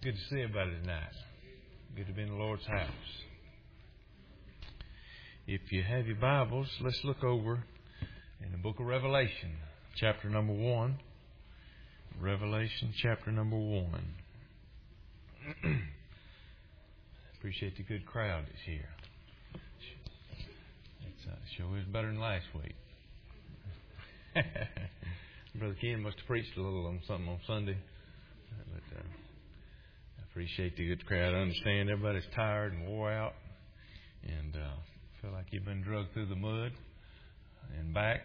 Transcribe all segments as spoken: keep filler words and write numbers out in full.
Good to see everybody tonight. Good to be in the Lord's house. If you have your Bibles, let's look over in the book of Revelation, chapter number one. Revelation, chapter number one. Appreciate the good crowd that's here. It's uh, sure is better than last week. Brother Ken must have preached a little on something on Sunday. But uh, I appreciate the good crowd. I understand everybody's tired and wore out. And uh, feel like you've been drugged through the mud and back.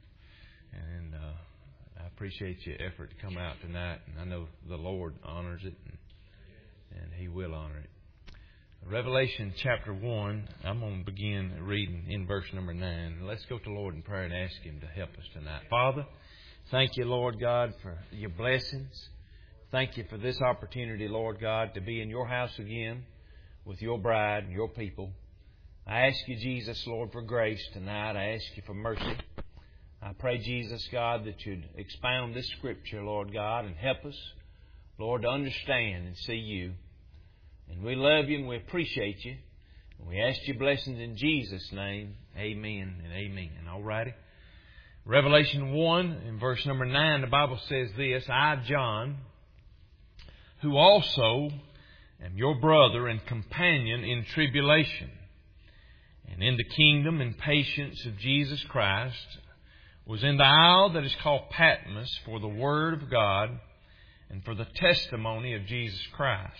And uh, I appreciate your effort to come out tonight. And I know the Lord honors it. And, and He will honor it. Revelation chapter one, I'm going to begin reading in verse number nine. Let's go to the Lord in prayer and ask Him to help us tonight. Father, thank you, Lord God, for your blessings. Thank you for this opportunity, Lord God, to be in your house again with your bride and your people. I ask you, Jesus, Lord, for grace tonight. I ask you for mercy. I pray, Jesus, God, that you'd expound this scripture, Lord God, and help us, Lord, to understand and see you. And we love you and we appreciate you. And we ask your blessings in Jesus' name. Amen and amen. All righty. Revelation one, in verse number nine, the Bible says this, I, John, who also am your brother and companion in tribulation, and in the kingdom and patience of Jesus Christ, was in the isle that is called Patmos for the word of God and for the testimony of Jesus Christ.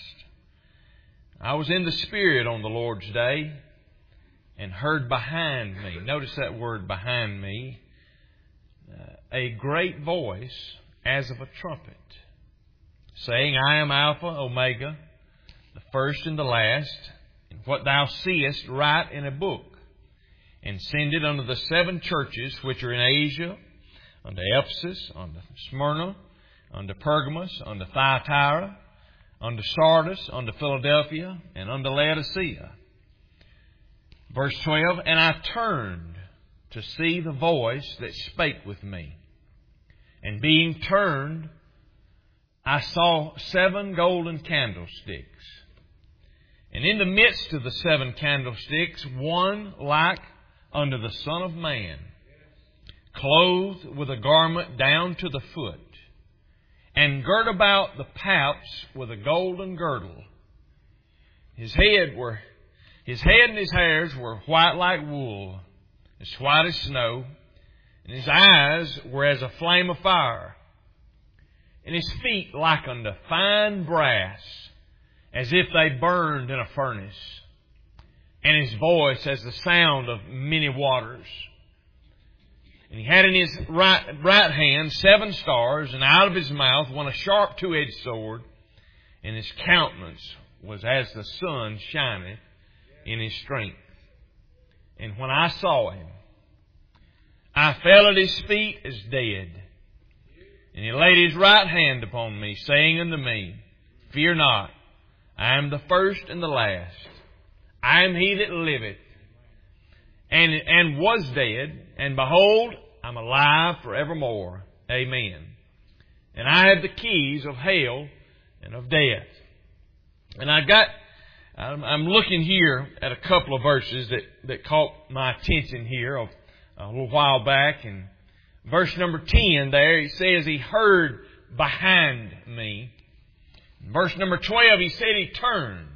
I was in the Spirit on the Lord's day and heard behind me, notice that word behind me, uh, a great voice as of a trumpet, saying, I am Alpha, Omega, the first and the last, and what thou seest write in a book, and send it unto the seven churches which are in Asia, unto Ephesus, unto Smyrna, unto Pergamos, unto Thyatira, unto Sardis, unto Philadelphia, and unto Laodicea. Verse twelve, and I turned to see the voice that spake with me. And being turned, I saw seven golden candlesticks. And in the midst of the seven candlesticks, one like unto the Son of Man, clothed with a garment down to the foot, and girt about the paps with a golden girdle. His head were, his head and his hairs were white like wool, as white as snow, and his eyes were as a flame of fire, and his feet like unto fine brass, as if they burned in a furnace, and his voice as the sound of many waters. And he had in his right, right hand seven stars, and out of his mouth went a sharp two-edged sword, and his countenance was as the sun shineth in his strength. And when I saw him, I fell at his feet as dead. And he laid his right hand upon me, saying unto me, Fear not, I am the first and the last. I am he that liveth, and, and was dead, and behold, I'm alive forevermore. Amen. And I have the keys of hell and of death. And I got, I'm, I'm looking here at a couple of verses that, that caught my attention here a, a little while back. And verse number ten there, he says he heard behind me. Verse number twelve, he said he turned.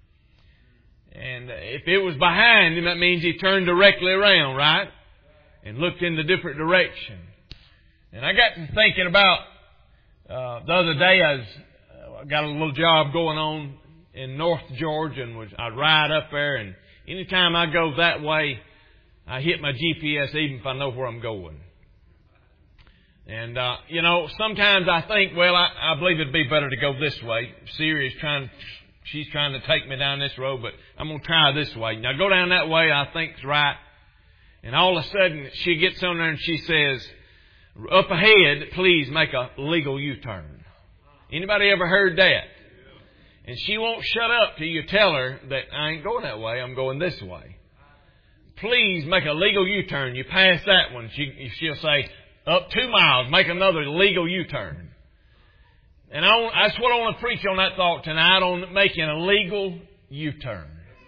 And if it was behind him, that means he turned directly around, right? And looked in the different direction. And I got to thinking about, uh, the other day I was, uh, got a little job going on in North Georgia, and was, I'd ride up there, and anytime I go that way, I hit my G P S even if I know where I'm going. And, uh, you know, sometimes I think, well, I, I believe it'd be better to go this way. Siri's trying, she's trying to take me down this road, but I'm going to try this way. Now go down that way, I think is right. And all of a sudden she gets on there and she says, up ahead, please make a legal U-turn. Anybody ever heard that? And she won't shut up till you tell her that I ain't going that way, I'm going this way. Please make a legal U-turn. You pass that one, she, she'll say, up two miles, make another legal U-turn. And I, that's what I want to preach on that thought tonight, on making a legal U-turn.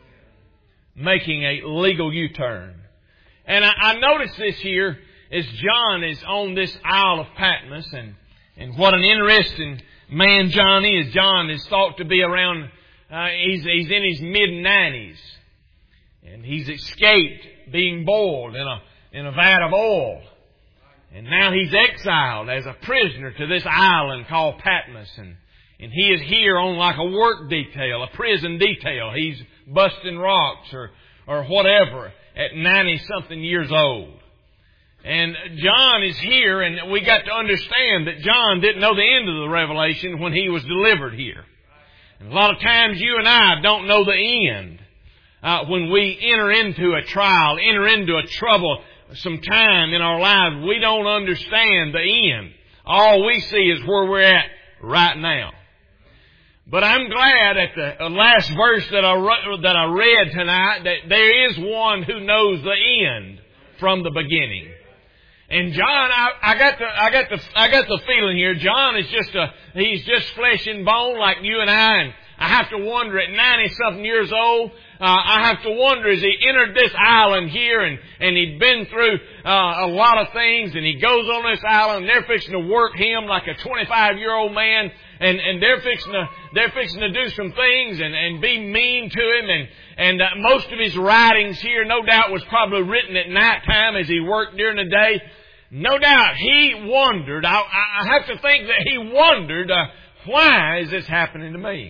Making a legal U-turn. And I, I noticed this here as John is on this Isle of Patmos, and, and what an interesting man John is. John is thought to be around, uh, he's, he's in his mid-nineties. And he's escaped being boiled in a, in a vat of oil. And now he's exiled as a prisoner to this island called Patmos. And, and he is here on like a work detail, a prison detail. He's busting rocks or, or whatever at ninety-something years old. And John is here, and we got to understand that John didn't know the end of the revelation when he was delivered here. And a lot of times you and I don't know the end. Uh, when we enter into a trial, enter into a trouble, some time in our lives, we don't understand the end. All we see is where we're at right now. But I'm glad at the last verse that I, re- that I read tonight that there is one who knows the end from the beginning. And John, I, I got the, I got the, I got the feeling here. John is just a, he's just flesh and bone like you and I. And I have to wonder at ninety-something years old, uh, I have to wonder as he entered this island here and, and he'd been through uh, a lot of things, and he goes on this island and they're fixing to work him like a twenty-five-year-old man, and, and they're fixing to, they're fixing to do some things and, and be mean to him. And, and uh, most of his writings here, no doubt, was probably written at nighttime as he worked during the day. No doubt he wondered, I, I have to think that he wondered, uh, why is this happening to me?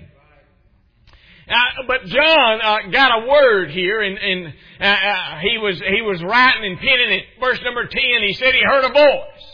Uh, but John uh, got a word here, and, and uh, uh, he was he was writing and penning it. Verse number ten, he said he heard a voice.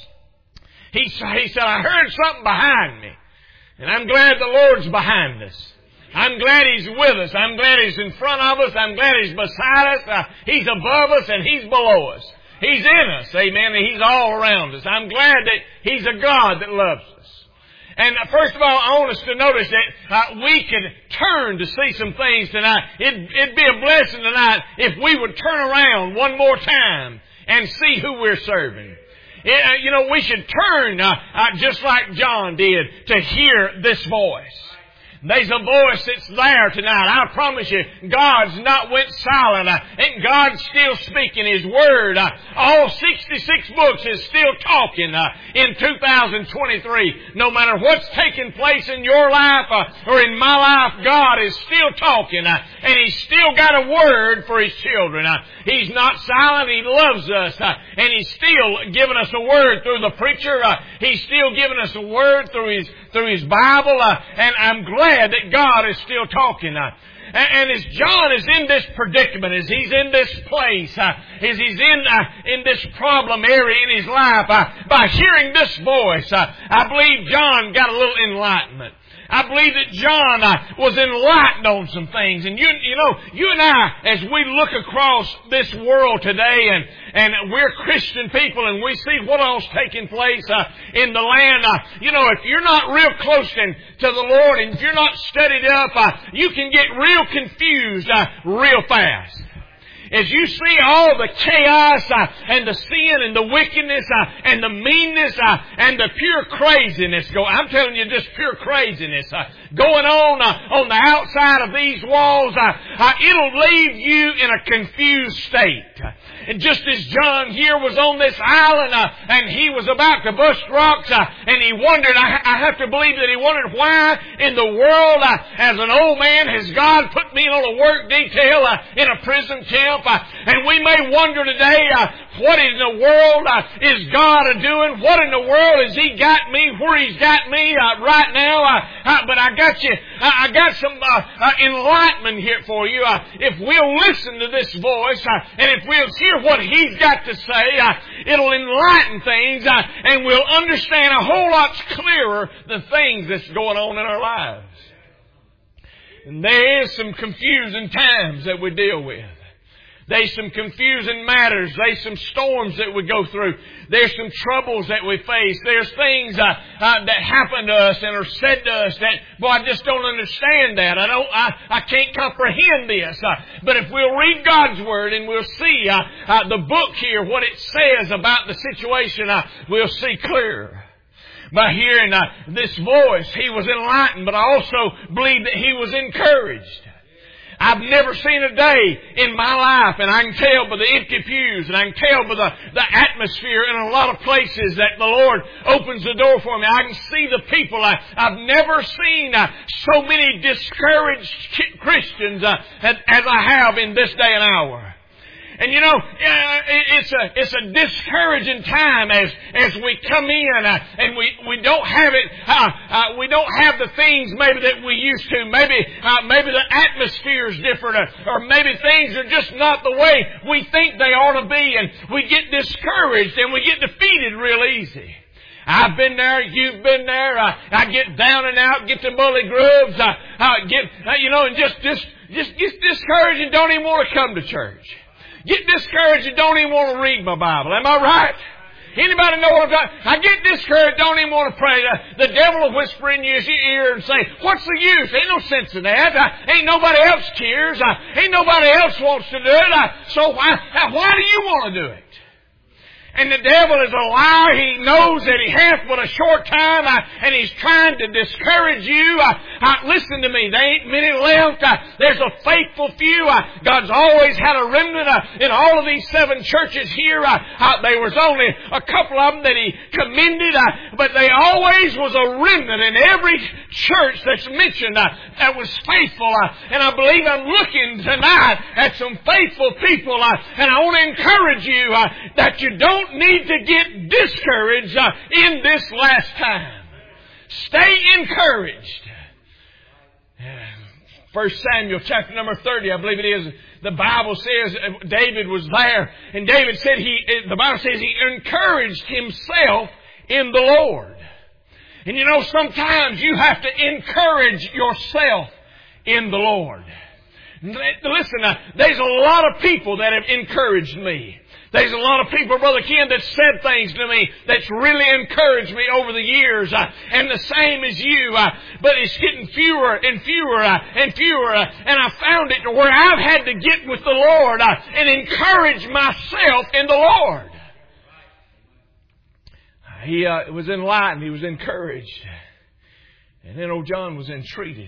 He, he said, I heard something behind me. And I'm glad the Lord's behind us. I'm glad He's with us. I'm glad He's in front of us. I'm glad He's beside us. Uh, he's above us and He's below us. He's in us, amen, and He's all around us. I'm glad that He's a God that loves us. And first of all, I want us to notice that uh, we could turn to see some things tonight. It'd, it'd be a blessing tonight if we would turn around one more time and see who we're serving. It, uh, you know, we should turn uh, uh, just like John did to hear this voice. There's a voice that's there tonight. I promise you, God's not went silent. Uh, and God's still speaking His Word. Uh, all sixty-six books is still talking uh, in two thousand twenty-three. No matter what's taking place in your life uh, or in my life, God is still talking. Uh, and He's still got a Word for His children. Uh, he's not silent. He loves us. Uh, and He's still giving us a Word through the preacher. Uh, he's still giving us a Word through His, through His Bible. Uh, and I'm glad that God is still talking. Uh, and as John is in this predicament, as he's in this place, uh, as he's in uh, in this problem area in his life, uh, by hearing this voice, uh, I believe John got a little enlightenment. I believe that John uh, was enlightened on some things. And you, you know, you and I, as we look across this world today, and, and we're Christian people, and we see what else taking place uh, in the land, uh, you know, if you're not real close in, to the Lord, and if you're not studied up, uh, you can get real confused uh, real fast. As you see all the chaos uh, and the sin and the wickedness uh, and the meanness uh, and the pure craziness go, I'm telling you, just pure craziness uh, going on uh, on the outside of these walls, uh, uh, it'll leave you in a confused state. And just as John here was on this island uh, and he was about to bust rocks uh, and he wondered, I, I have to believe that he wondered, why in the world uh, as an old man has God put me on a work detail uh, in a prison camp? Uh, and we may wonder today, uh, what in the world uh, is God uh, doing? What in the world has He got me where He's got me uh, right now? Uh, uh, but I got you, uh, I got some uh, uh, enlightenment here for you. Uh, if we'll listen to this voice uh, and if we'll hear what He's got to say, uh, it'll enlighten things uh, and we'll understand a whole lot clearer the things that's going on in our lives. And there is some confusing times that we deal with. There's some confusing matters. There's some storms that we go through. There's some troubles that we face. There's things uh, uh, that happen to us and are said to us that, boy, I just don't understand that. I don't. I, I can't comprehend this. Uh, but if we'll read God's Word and we'll see uh, uh, the book here, what it says about the situation, uh, we'll see clearer. by hearing uh, this voice. He was enlightened, but I also believe that he was encouraged. I've never seen a day in my life, and I can tell by the empty pews, and I can tell by the, the atmosphere in a lot of places that the Lord opens the door for me. I can see the people. I, I've never seen uh, so many discouraged Christians uh, as, as I have in this day and hour. And you know, it's a it's a discouraging time as as we come in uh, and we we don't have it. Uh, uh, we don't have the things maybe that we used to. Maybe uh, maybe the atmosphere is different, uh, or maybe things are just not the way we think they ought to be, and we get discouraged and we get defeated real easy. I've been there. You've been there. Uh, I get down and out, get to mully grubs, uh, uh, get uh, you know, and just just just get discouraged and don't even want to come to church. Get discouraged and don't even want to read my Bible. Am I right? Anybody know what I'm talking about? I get discouraged, don't even want to pray. The, the devil will whisper in your ear and say, what's the use? Ain't no sense in that. Uh, ain't nobody else cares. Uh, ain't nobody else wants to do it. Uh, so why, uh, why do you want to do it? And the devil is a liar. He knows that he hath but a short time, uh, and he's trying to discourage you. Uh, uh, listen to me. There ain't many left. Uh, there's a faithful few. Uh, God's always had a remnant uh, in all of these seven churches here. Uh, uh, there was only a couple of them that he commended, uh, but they always was a remnant in every church that's mentioned uh, that was faithful. Uh, and I believe I'm looking tonight at some faithful people, uh, and I want to encourage you uh, that you don't need to get discouraged uh, in this last time. Stay encouraged. First Samuel chapter number thirty, I believe it is. The Bible says David was there, and David said he. The Bible says he encouraged himself in the Lord. And you know, sometimes you have to encourage yourself in the Lord. Listen, uh, there's a lot of people that have encouraged me. There's a lot of people, Brother Ken, that said things to me that's really encouraged me over the years. Uh, and the same as you. Uh, but it's getting fewer and fewer uh, and fewer. Uh, and I found it where I've had to get with the Lord uh, and encourage myself in the Lord. He uh, was enlightened. He was encouraged. And then old John was entreated.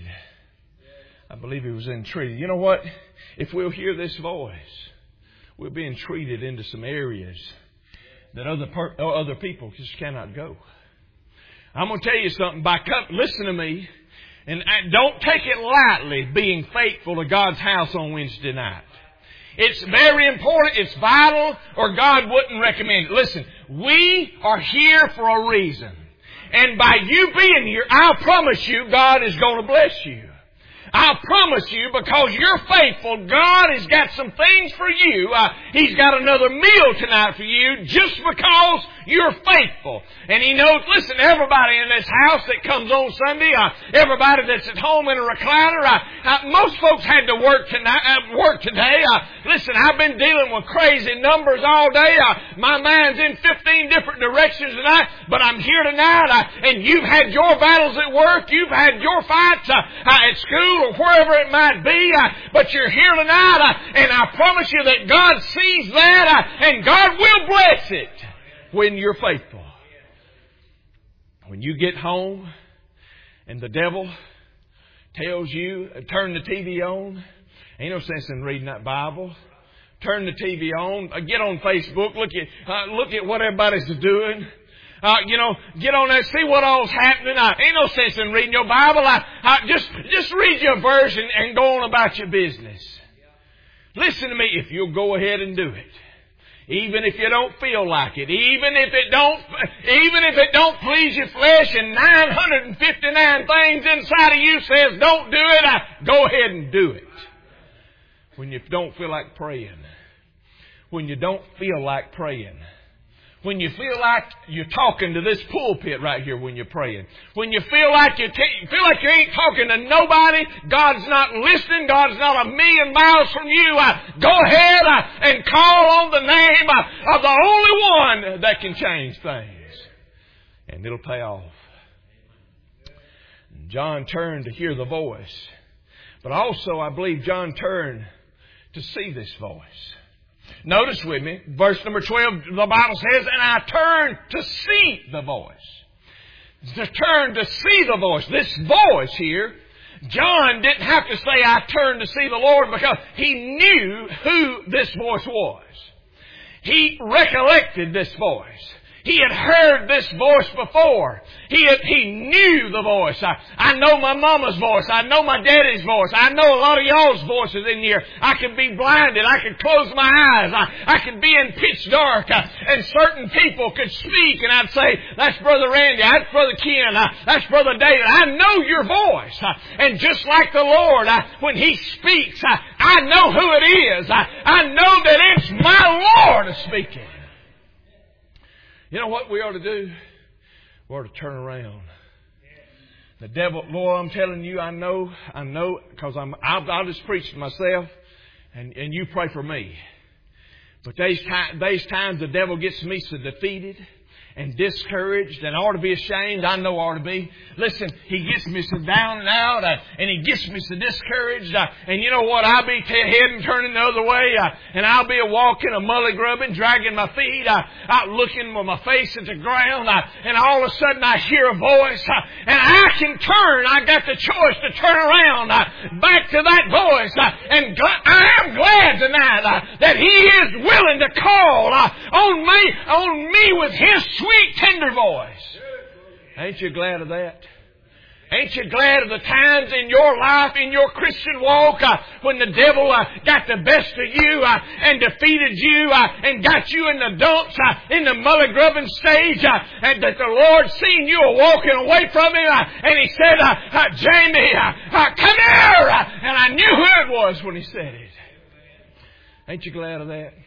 I believe he was entreated. You know what? If we'll hear this voice, we're being treated into some areas that other per- other people just cannot go. I'm going to tell you something. By come, listen to me, and don't take it lightly being faithful to God's house on Wednesday night. It's very important. It's vital, or God wouldn't recommend it. Listen, we are here for a reason. And by you being here, I promise you, God is going to bless you. I promise you, because you're faithful, God has got some things for you. Uh, he's got another meal tonight for you just because you're faithful. And He knows, listen, everybody in this house that comes on Sunday, uh, everybody that's at home in a recliner, uh, uh, most folks had to work tonight, uh, work today. Uh, listen, I've been dealing with crazy numbers all day. Uh, my mind's in fifteen different directions tonight, but I'm here tonight, uh, and you've had your battles at work, you've had your fights uh, uh, at school, or wherever it might be, uh, but you're here tonight, uh, and I promise you that God sees that, uh, and God will bless it when you're faithful. When you get home and the devil tells you, turn the T V on, ain't no sense in reading that Bible. Turn the T V on, uh, get on Facebook, look at uh, look at what everybody's doing. Uh, you know, get on there, see what all's happening. Uh, ain't no sense in reading your Bible. Uh, uh, just, just read your verse and, and go on about your business. Listen to me, if you'll go ahead and do it. Even if you don't feel like it. Even if it don't, even if it don't please your flesh and nine hundred fifty-nine things inside of you says don't do it, uh, go ahead and do it. When you don't feel like praying. When you don't feel like praying. When you feel like you're talking to this pulpit right here when you're praying. When you feel like you t- feel like you ain't talking to nobody, God's not listening, God's not a million miles from you, uh, go ahead uh, and call on the name uh, of the only one that can change things. And it'll pay off. John turned to hear the voice. But also I believe John turned to see this voice. Notice with me, verse number twelve, the Bible says, and I turned to see the voice. to turn to see the voice. This voice here, John didn't have to say, I turned to see the Lord, because he knew who this voice was. He recollected this voice. He had heard this voice before. He had, he knew the voice. I, I know my mama's voice. I know my daddy's voice. I know a lot of y'all's voices in here. I could be blinded. I could close my eyes. I, I could be in pitch dark. Uh, and certain people could speak, and I'd say, that's Brother Randy. That's Brother Ken. Uh, that's Brother David. I know your voice. Uh, and just like the Lord, uh, when He speaks, uh, I know who it is. Uh, I know that it's my Lord speaking. You know what we ought to do? We ought to turn around. The devil, Lord, I'm telling you, I know, I know, because I'm, I'll, I'll just preach to myself, and, and you pray for me. But these, these times the devil gets me so defeated and discouraged, and I ought to be ashamed. I know I ought to be. Listen, he gets me so down and out, uh, and he gets me so discouraged. Uh, and you know what? I'll be t- heading turning the other way, uh, and I'll be a walking, a mully grubbing, dragging my feet, uh, out looking with my face at the ground, uh, and all of a sudden I hear a voice, uh, and I can turn. I got the choice to turn around uh, back to that voice, uh, and gl- I am glad tonight uh, that He is willing to call uh, on me, on me with His sweet, tender voice. Ain't you glad of that? Ain't you glad of the times in your life, in your Christian walk, uh, when the devil uh, got the best of you uh, and defeated you uh, and got you in the dumps, uh, in the mully-grubbing stage, uh, and that the Lord seen you walking away from Him, uh, and He said, uh, uh, Jamie, uh, uh, come here! Uh, and I knew who it was when He said it. Ain't you glad of that?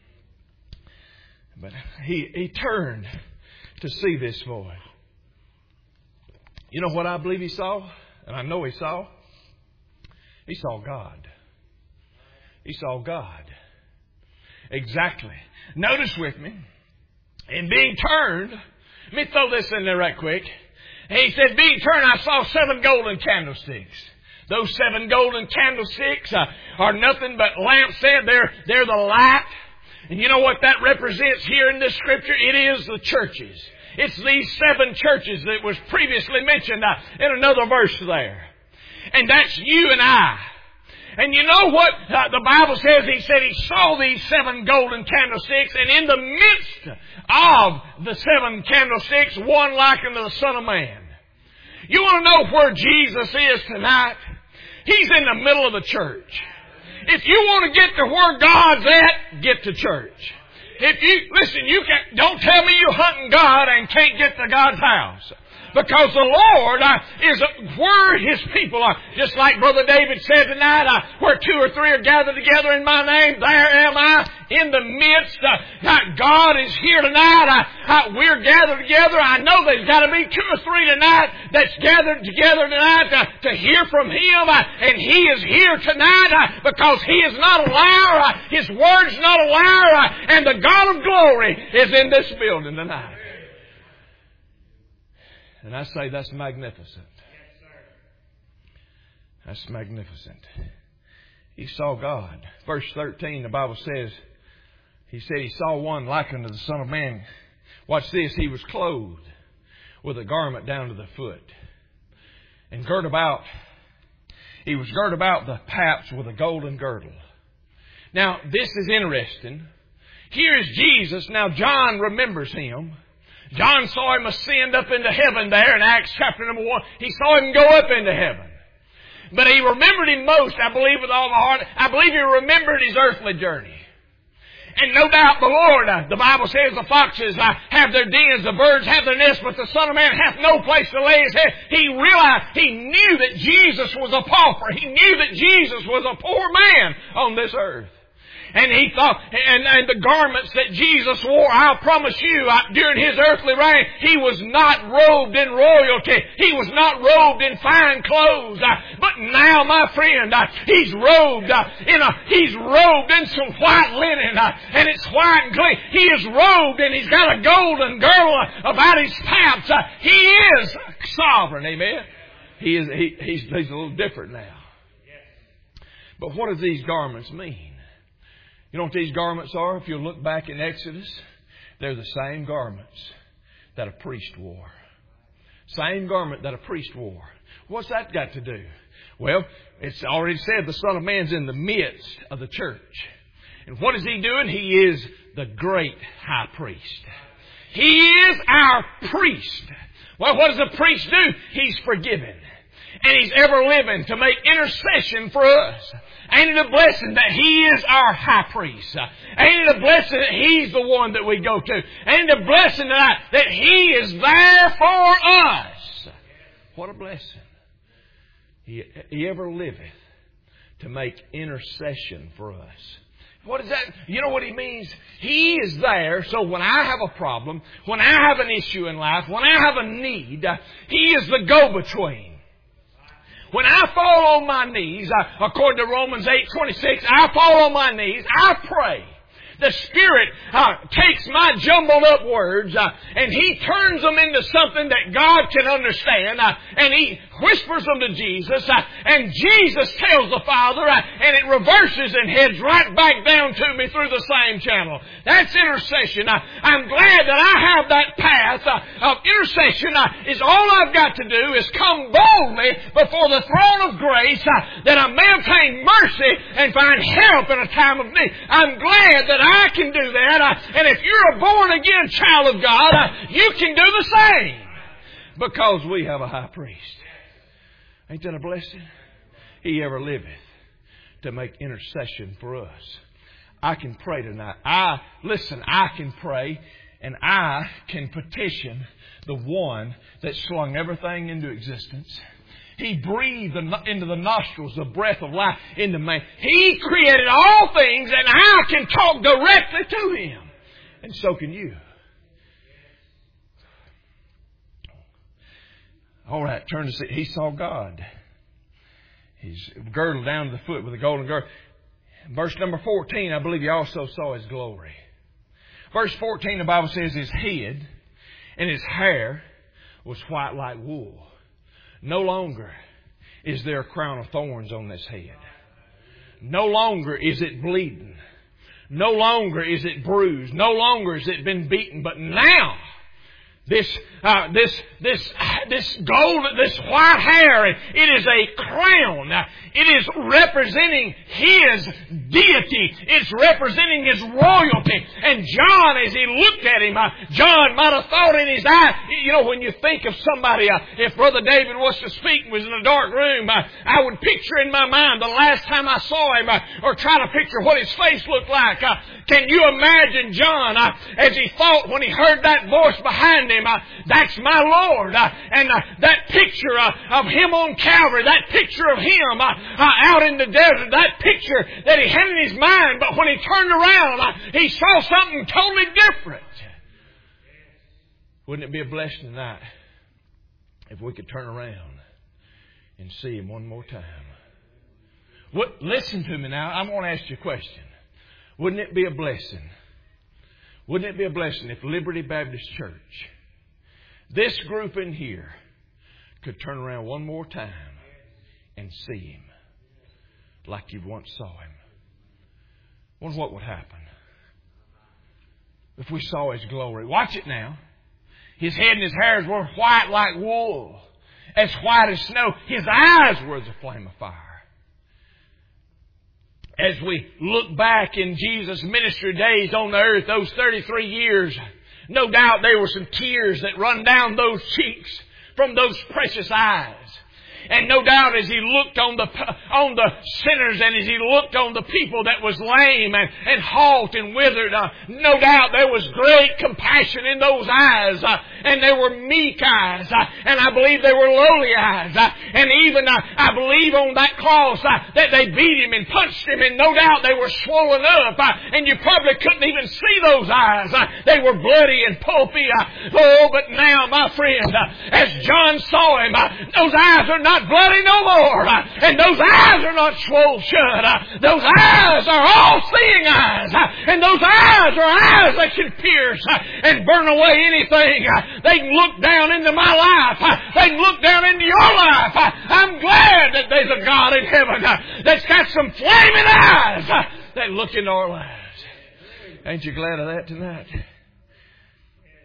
But he, he turned to see this voice. You know what I believe he saw? And I know he saw? He saw God. He saw God. Exactly. Notice with me. In being turned, let me throw this in there right quick. He said, being turned, I saw seven golden candlesticks. Those seven golden candlesticks uh, are nothing but lampstands. They're, they're the light. And you know what that represents here in this Scripture? It is the churches. It's these seven churches that was previously mentioned uh, in another verse there. And that's you and I. And you know what uh, the Bible says? He said he saw these seven golden candlesticks, and in the midst of the seven candlesticks, one like unto the Son of Man. You want to know where Jesus is tonight? He's in the middle of the church. If you want to get to where God's at, get to church. If you, listen, you can, don't tell me you're hunting God and can't get to God's house. Because the Lord uh, is uh, where His people are. Just like Brother David said tonight, uh, where two or three are gathered together in my name, there am I in the midst. Uh, God is here tonight. Uh, uh, we're gathered together. I know there's got to be two or three tonight that's gathered together tonight uh, to hear from Him. Uh, and He is here tonight uh, because He is not a liar. Uh, His Word's not a liar. Uh, and the God of glory is in this building tonight. And I say that's magnificent. That's magnificent. He saw God. Verse thirteen, the Bible says, He said He saw one like unto the Son of Man. Watch this. He was clothed with a garment down to the foot. And girt about, He was girt about the paps with a golden girdle. Now, this is interesting. Here is Jesus. Now, John remembers Him. John saw Him ascend up into heaven there in Acts chapter number one. He saw Him go up into heaven. But He remembered Him most, I believe with all my heart. I believe He remembered His earthly journey. And no doubt the Lord, uh, the Bible says the foxes uh, have their dens, the birds have their nests, but the Son of Man hath no place to lay His head. He realized, He knew that Jesus was a pauper. He knew that Jesus was a poor man on this earth. And he thought, and, and the garments that Jesus wore, I'll promise you, uh, during His earthly reign, He was not robed in royalty. He was not robed in fine clothes. Uh, but now, my friend, uh, He's robed uh, in a, He's robed in some white linen, uh, and it's white and clean. He is robed, and He's got a golden girdle uh, about His paps. Uh, he is sovereign, amen. He is. He, he's, he's a little different now. But what do these garments mean? You know what these garments are? If you look back in Exodus, they're the same garments that a priest wore. Same garment that a priest wore. What's that got to do? Well, it's already said the Son of Man's in the midst of the church. And what is He doing? He is the great high priest. He is our priest. Well, what does a priest do? He's forgiven. And He's ever living to make intercession for us. Ain't it a blessing that He is our high priest? Ain't it a blessing that He's the one that we go to? Ain't it a blessing that, that He is there for us? What a blessing. He, he ever liveth to make intercession for us. What is that? You know what He means? He is there, so when I have a problem, when I have an issue in life, when I have a need, He is the go-between. When I fall on my knees, according to Romans eight twenty-six, I fall on my knees, I pray. The Spirit uh, takes my jumbled up words uh, and He turns them into something that God can understand. Uh, and He whispers them to Jesus. Uh, and Jesus tells the Father, uh, and it reverses and heads right back down to me through the same channel. That's intercession. Uh, I'm glad that I have that path uh, of intercession. Uh, is all I've got to do is come boldly before the throne of grace uh, that I may obtain mercy and find help in a time of need. I'm glad that I can do that. Uh, and if you're a born-again child of God, uh, you can do the same. Because we have a high priest. Ain't that a blessing? He ever liveth to make intercession for us. I can pray tonight. I, listen, I can pray and I can petition the one that slung everything into existence. He breathed into the nostrils the breath of life into man. He created all things and I can talk directly to Him. And so can you. All right, turn to see. He saw God. He's girdled down to the foot with a golden girdle. Verse number fourteen, I believe he also saw His glory. Verse fourteen, the Bible says His head and His hair was white like wool. No longer is there a crown of thorns on this head. No longer is it bleeding. No longer is it bruised. No longer has it been beaten. But now, this, uh, this, this, this gold, this white hair, it is a crown. It is representing His deity. It's representing His royalty. And John, as he looked at Him, uh, John might have thought in his eye, you know, when you think of somebody, uh, if Brother David was to speak and was in a dark room, uh, I would picture in my mind the last time I saw him, uh, or try to picture what his face looked like. Uh, can you imagine John, uh, as he thought when he heard that voice behind him, uh, that's my Lord. Uh, and uh, that picture uh, of Him on Calvary, that picture of Him uh, uh, out in the desert, that picture that he had in his mind, but when he turned around, uh, he saw something totally different. Wouldn't it be a blessing tonight if we could turn around and see Him one more time? What, listen to me now. I'm going to ask you a question. Wouldn't it be a blessing? Wouldn't it be a blessing if Liberty Baptist Church, this group in here, could turn around one more time and see Him like you once saw Him? I wonder what would happen if we saw His glory. Watch it now. His head and His hairs were white like wool, as white as snow. His eyes were as a flame of fire. As we look back in Jesus' ministry days on the earth, those thirty-three years, no doubt there were some tears that run down those cheeks from those precious eyes. And no doubt as He looked on the on the sinners and as He looked on the people that was lame and, and halt and withered, uh, no doubt there was great compassion in those eyes. Uh, and they were meek eyes. Uh, and I believe they were lowly eyes. Uh, and even uh, I believe on that cross uh, that they beat Him and punched Him. And no doubt they were swollen up. Uh, and you probably couldn't even see those eyes. Uh, they were bloody and pulpy. Uh, oh, but now, my friend, uh, as John saw Him, uh, those eyes are not Not bloody no more. Uh, and those eyes are not swollen shut. Uh, those eyes are all-seeing eyes. Uh, and those eyes are eyes that can pierce uh, and burn away anything. Uh, they can look down into my life. Uh, they can look down into your life. Uh, I'm glad that there's a God in heaven uh, that's got some flaming eyes uh, that look into our lives. Ain't you glad of that tonight?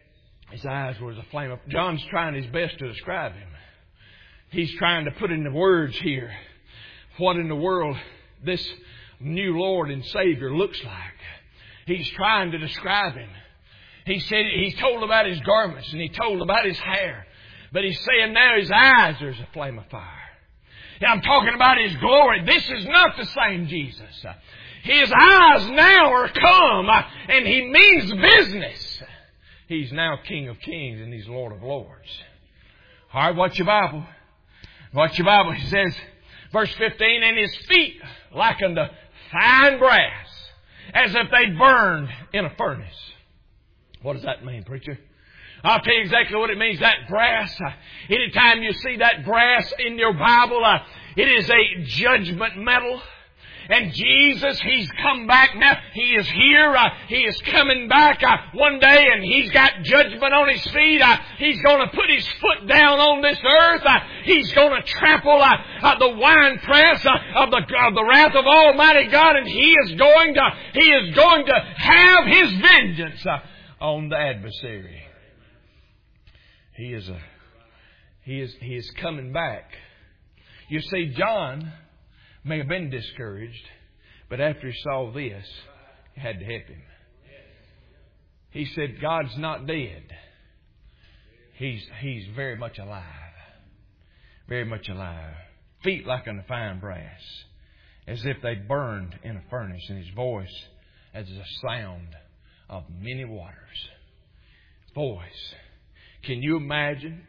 His eyes were as a flame of... John's trying his best to describe Him. He's trying to put into words here what in the world this new Lord and Savior looks like. He's trying to describe Him. He said He told about His garments and He told about His hair. But He's saying now His eyes are as a flame of fire. Yeah, I'm talking about His glory. This is not the same Jesus. His eyes now are come and He means business. He's now King of Kings and He's Lord of Lords. All right, watch your Bible. Watch your Bible. He says, verse fifteen, and His feet like unto fine brass, as if they burned in a furnace. What does that mean, preacher? I'll tell you exactly what it means. That brass, uh, anytime you see that brass in your Bible, uh, it is a judgment metal. And Jesus, He's come back now. He is here. Uh, he is coming back uh, one day, and He's got judgment on His feet. Uh, he's going to put His foot down on this earth. Uh, he's going to trample uh, uh, the winepress uh, of the of the wrath of Almighty God, and He is going to He is going to have His vengeance uh, on the adversary. He is a He is He is coming back. You see, John may have been discouraged, but after he saw this, he had to help him. He said, God's not dead. He's He's very much alive. Very much alive. Feet like unto fine brass, as if they burned in a furnace, and His voice as the sound of many waters. Voice. Can you imagine?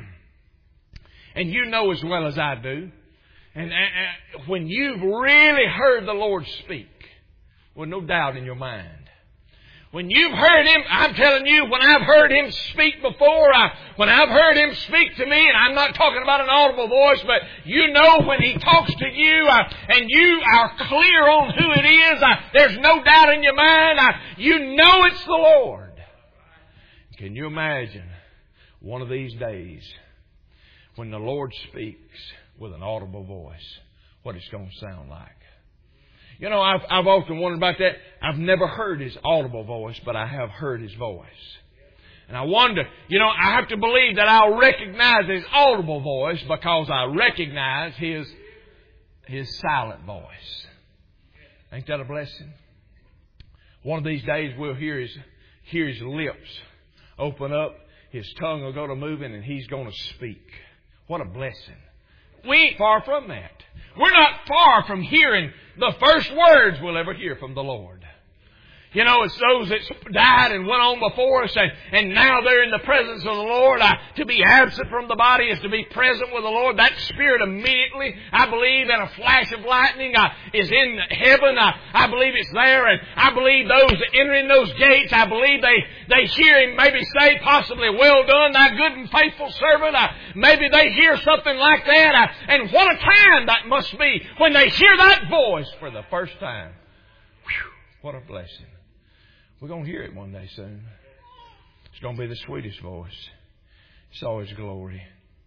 And you know as well as I do, and uh, when you've really heard the Lord speak, with no doubt in your mind, when you've heard Him, I'm telling you, when I've heard Him speak before, I, when I've heard Him speak to me, and I'm not talking about an audible voice, but you know when He talks to you, uh, and you are clear on who it is, uh, there's no doubt in your mind, uh, you know it's the Lord. Can you imagine one of these days when the Lord speaks with an audible voice, what it's going to sound like? You know, I've, I've often wondered about that. I've never heard His audible voice, but I have heard His voice. And I wonder, you know, I have to believe that I'll recognize His audible voice because I recognize His, His silent voice. Ain't that a blessing? One of these days we'll hear His, hear His lips open up. His tongue will go to moving and He's going to speak. What a blessing. We ain't far from that. We're not far from hearing the first words we'll ever hear from the Lord. You know, it's those that died and went on before us, and, and now they're in the presence of the Lord. Uh, to be absent from the body is to be present with the Lord. That Spirit immediately, I believe, in a flash of lightning, uh, is in heaven. Uh, I believe it's there, and I believe those that enter in those gates, I believe they, they hear Him maybe say possibly, well done, thy good and faithful servant. Uh, maybe they hear something like that. Uh, and what a time that must be when they hear that voice for the first time. Whew, what a blessing. We're going to hear it one day soon. It's going to be the sweetest voice. Saw His glory.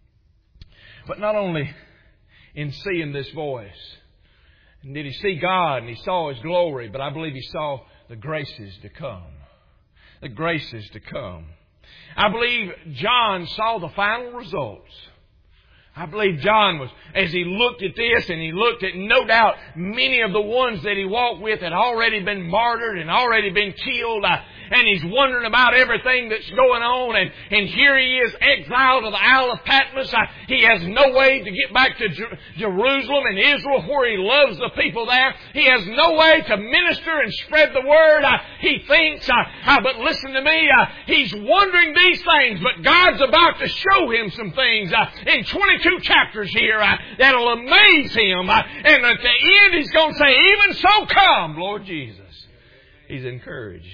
But not only in seeing this voice did he see God and he saw His glory, but I believe he saw the graces to come. The graces to come. I believe John saw the final results. I believe John was, as he looked at this and he looked at, no doubt, many of the ones that he walked with had already been martyred and already been killed. Uh, and he's wondering about everything that's going on. And, and here he is, exiled to the Isle of Patmos. Uh, he has no way to get back to Jer- Jerusalem and Israel, where he loves the people there. He has no way to minister and spread the word. Uh, he thinks, uh, uh, but listen to me, uh, he's wondering these things, but God's about to show him some things uh, in twenty-two chapters here uh, that'll amaze him. Uh, and at the end he's going to say, even so come, Lord Jesus. He's encouraged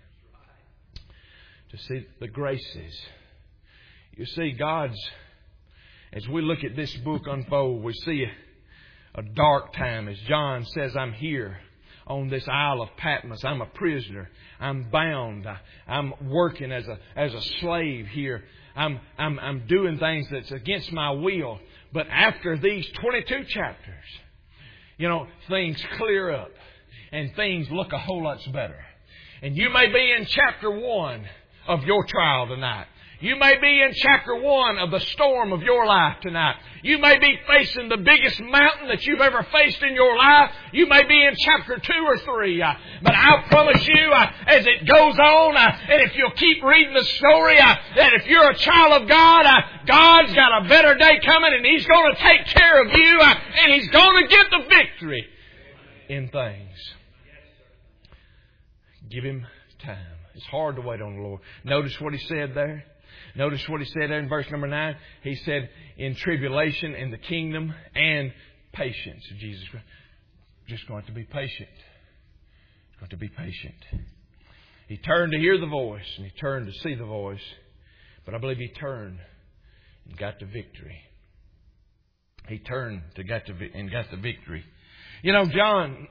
to see the graces. You see, God's, as we look at this book unfold, we see a, a dark time. As John says, I'm here on this Isle of Patmos. I'm a prisoner. I'm bound. I, I'm working as a as a slave here. I'm I'm I'm doing things that's against my will. But after these twenty-two chapters, you know, things clear up and things look a whole lot better. And you may be in chapter one of your trial tonight. You may be in chapter one of the storm of your life tonight. You may be facing the biggest mountain that you've ever faced in your life. You may be in chapter two or three. Uh, but I promise you, uh, as it goes on, uh, and if you'll keep reading the story, uh, that if you're a child of God, uh, God's got a better day coming, and He's going to take care of you, uh, and He's going to get the victory in things. Give Him time. It's hard to wait on the Lord. Notice what He said there. Notice what He said there in verse number nine. He said, in tribulation, in the kingdom, and patience of Jesus Christ. Just going to be patient. Going to be patient. He turned to hear the voice, and He turned to see the voice. But I believe He turned and got the victory. He turned to get the, and got the victory. You know, John,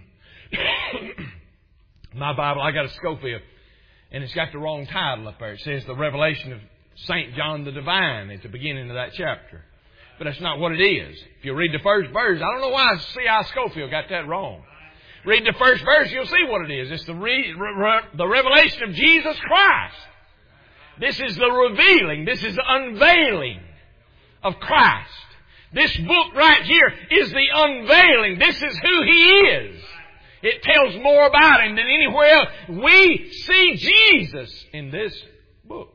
my Bible, I got a Scofield, and it's got the wrong title up there. It says the Revelation of Saint John the Divine at the beginning of that chapter. But that's not what it is. If you read the first verse, I don't know why C I Scofield got that wrong. Read the first verse, you'll see what it is. It's the, re, re, the revelation of Jesus Christ. This is the revealing. This is the unveiling of Christ. This book right here is the unveiling. This is who He is. It tells more about Him than anywhere else. We see Jesus in this book.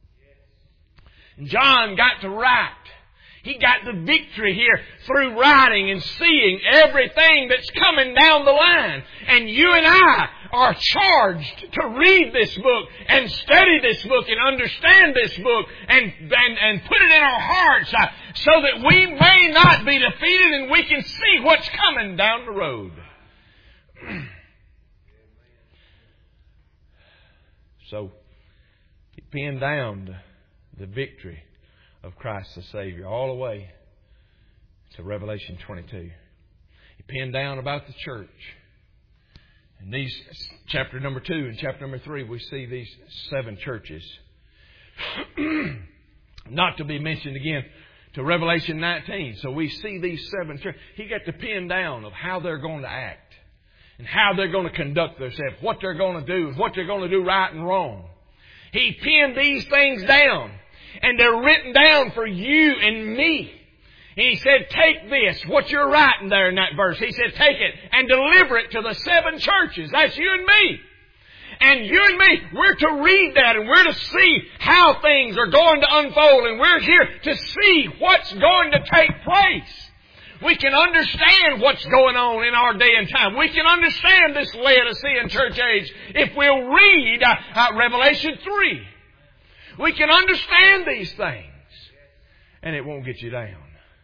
John got to write. He got the victory here through writing and seeing everything that's coming down the line. And you and I are charged to read this book and study this book and understand this book and, and, and put it in our hearts uh, so that we may not be defeated and we can see what's coming down the road. So, He pinned down the, the victory of Christ the Savior all the way to Revelation twenty-two. He pinned down about the church. In these, chapter number two and chapter number three, we see these seven churches. Not to be mentioned again to Revelation nineteen. So we see these seven churches. He got the pin down of how they're going to act. And how they're going to conduct themselves, what they're going to do, what they're going to do right and wrong. He pinned these things down. And they're written down for you and me. And He said, take this, what you're writing there in that verse. He said, take it and deliver it to the seven churches. That's you and me. And you and me, we're to read that and we're to see how things are going to unfold. And we're here to see what's going to take place. We can understand what's going on in our day and time. We can understand this Laodicean church age if we'll read uh, uh, Revelation three. We can understand these things. And it won't get you down.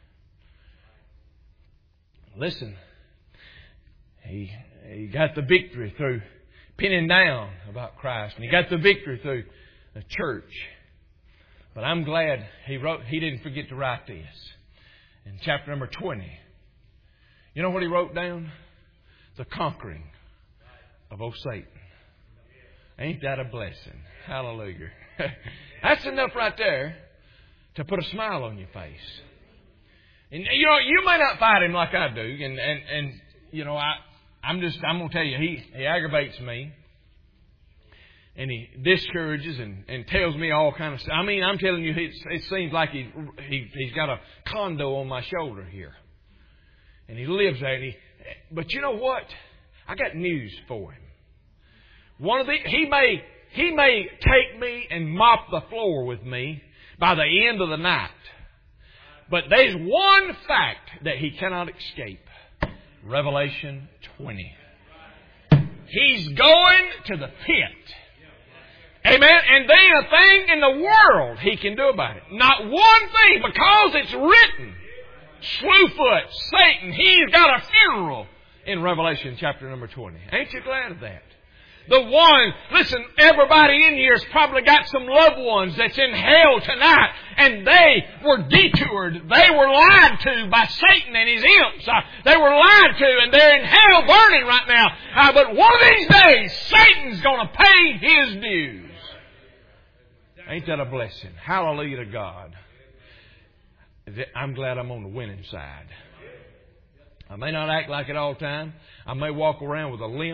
Listen. He, he got the victory through pinning down about Christ. And He got the victory through the church. But I'm glad He wrote. He didn't forget to write this. In chapter number twenty. You know what He wrote down? The conquering of old Satan. Ain't that a blessing? Hallelujah. That's enough right there to put a smile on your face. And you know, you may not fight him like I do. And, and, and you know, I, I'm just, I'm going to tell you, he, he aggravates me. And he discourages and, and tells me all kind of stuff. I mean, I'm telling you, it, it seems like he, he, he's got a condo on my shoulder here. And he lives there. And he, but you know what? I got news for him. One of the, he may, he may take me and mop the floor with me by the end of the night. But there's one fact that he cannot escape. Revelation twenty. He's going to the pit. Amen. And there ain't a thing in the world he can do about it. Not one thing, because it's written. Slewfoot, Satan, he's got a funeral in Revelation chapter number twenty. Ain't you glad of that? The one, listen, everybody in here has probably got some loved ones that's in hell tonight, and they were detoured. They were lied to by Satan and his imps. Uh, they were lied to, and they're in hell burning right now. Uh, but one of these days, Satan's going to pay his dues. Ain't that a blessing? Hallelujah to God. I'm glad I'm on the winning side. I may not act like it all the time. I may walk around with a limp.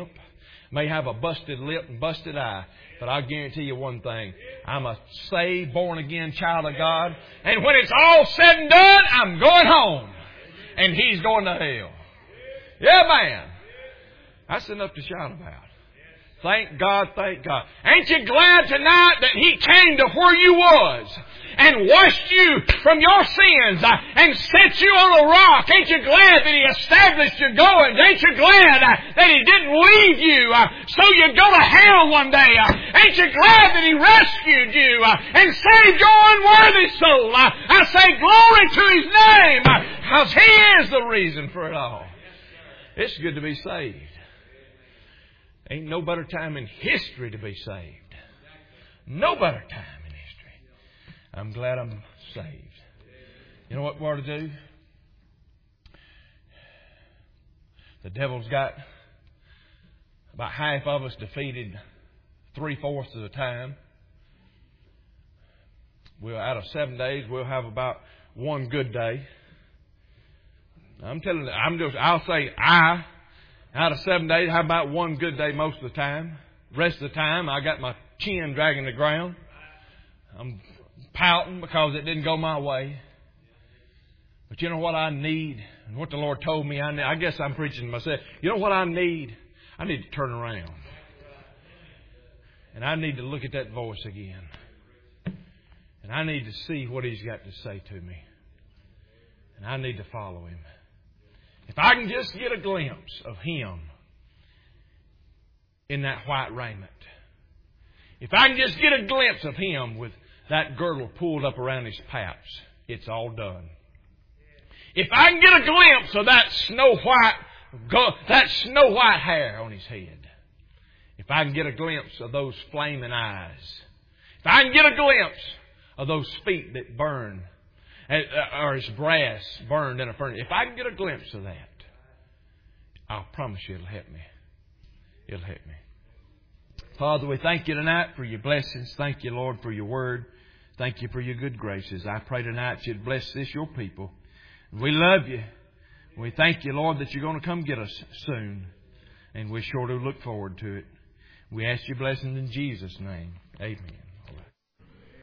May have a busted lip and busted eye. But I'll guarantee you one thing. I'm a saved, born-again child of God. And when it's all said and done, I'm going home. And He's going to hell. Yeah, man. That's enough to shout about. Thank God, thank God. Ain't you glad tonight that He came to where you was and washed you from your sins uh, and set you on a rock? Ain't you glad that He established your goings? Ain't you glad uh, that He didn't leave you uh, so you'd go to hell one day? Uh, ain't you glad that He rescued you uh, and saved your unworthy soul? Uh, I say glory to His name because uh, He is the reason for it all. It's good to be saved. Ain't no better time in history to be saved. No better time in history. I'm glad I'm saved. You know what we ought to do? The devil's got about half of us defeated three-fourths of the time. We'll, out of seven days, we'll have about one good day. I'm telling you, I'm just, I'll say I... Out of seven days, how about one good day most of the time? The rest of the time, I got my chin dragging the ground. I'm pouting because it didn't go my way. But you know what I need? And what the Lord told me I need? I guess I'm preaching to myself. You know what I need? I need to turn around. And I need to look at that voice again. And I need to see what He's got to say to me. And I need to follow Him. If I can just get a glimpse of Him in that white raiment. If I can just get a glimpse of Him with that girdle pulled up around His paps, it's all done. If I can get a glimpse of that snow white, that snow white hair on His head. If I can get a glimpse of those flaming eyes. If I can get a glimpse of those feet that burn, or His brass burned in a furnace. If I can get a glimpse of that, I'll promise you it'll help me. It'll help me. Father, we thank You tonight for Your blessings. Thank You, Lord, for Your word. Thank You for Your good graces. I pray tonight You'd bless this, Your people. We love You. We thank You, Lord, that You're going to come get us soon. And we sure do look forward to it. We ask Your blessings in Jesus' name. Amen.